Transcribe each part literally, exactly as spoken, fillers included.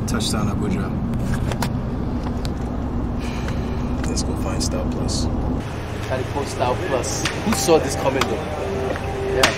Touchdown Abuja. Let's go find Style Plus. Try to post Style Plus. Who saw this coming though? Yeah.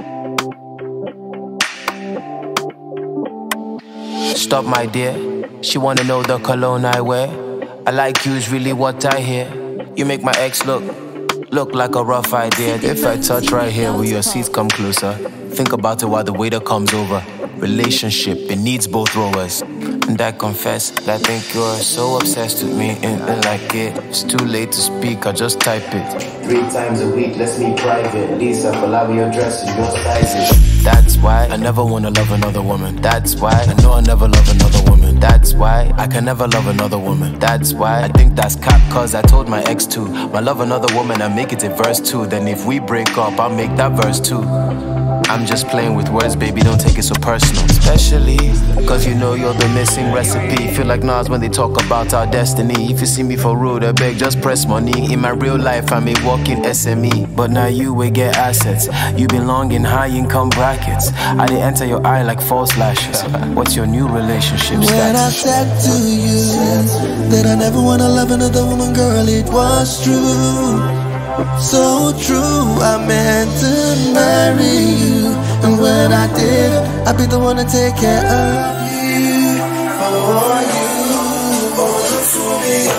Stop, my dear. She wanna know the cologne I wear. I like you is really what I hear. You make my ex look, look like a rough idea. If I touch right here, will your seats come closer? Think about it while the waiter comes over. Relationship, it needs both rowers. And I confess that I think you're so obsessed with me and, and like it. It's too late to speak, I'll just type it. Three times a week, let's meet private. Lisa, allow me your dress and your sizes. That's why I never wanna love another woman. That's why I know I'll never love another woman. That's why I can never love another woman. That's why I think that's cap, cause I told my ex to. I love another woman, I make it a verse two. Then if we break up, I'll make that verse two. I'm just playing with words, baby, don't take it so personal. Especially, cause you know you're the missing recipe. Feel like Nas when they talk about our destiny. If you see me for road, I beg, just press money. In my real life, I'm a walking S M E. But now you will get assets. You belong in high income brackets. I didn't enter your eye like false lashes. What's your new relationship status? When I said to you that I never wanna love another woman, girl, it was true. So true, I meant to marry you. And when I did, I'd be the one to take care of you. For you, oh, for me,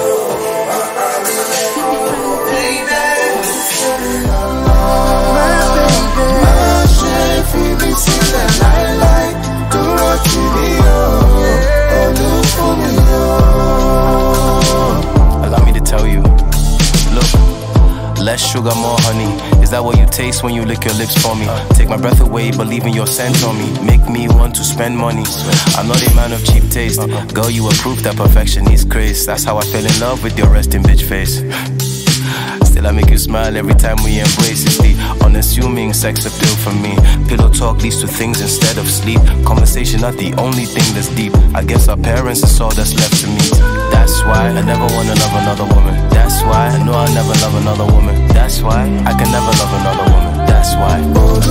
baby. My baby, my chef, you see that I like. Do what you need, oh, do for me, oh. Allow me to tell you, look. Less sugar, more honey. Is that what you taste when you lick your lips for me? Take my breath away, but leaving your scent on me. Make me want to spend money. I'm not a man of cheap taste. Girl, you are proof that perfection is craze. That's how I fell in love with your resting bitch face. Still I make you smile every time we embrace. It's the unassuming sex appeal for me. Pillow talk leads to things instead of sleep. Conversation not the only thing that's deep. I guess our parents is all that's left to meet. That's why I never wanna love another woman. That's why I know I'll never love another woman. That's why I can never love another woman. That's why.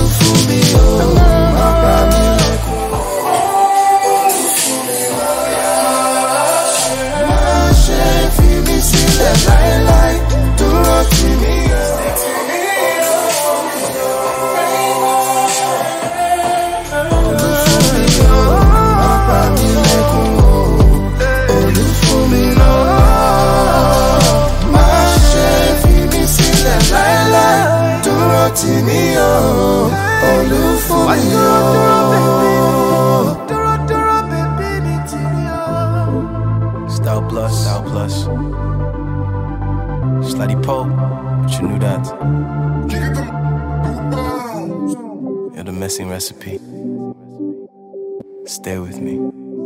Style Plus, Style Plus. Slutty Pope, but you knew that. You're the missing recipe. Stay with me.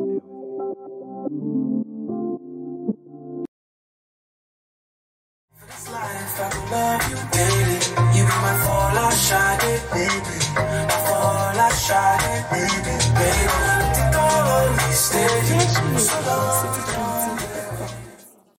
This life, I love you daily. You be my fall, I shine it, baby. My fall, I shine it, baby, baby. Take all of these days.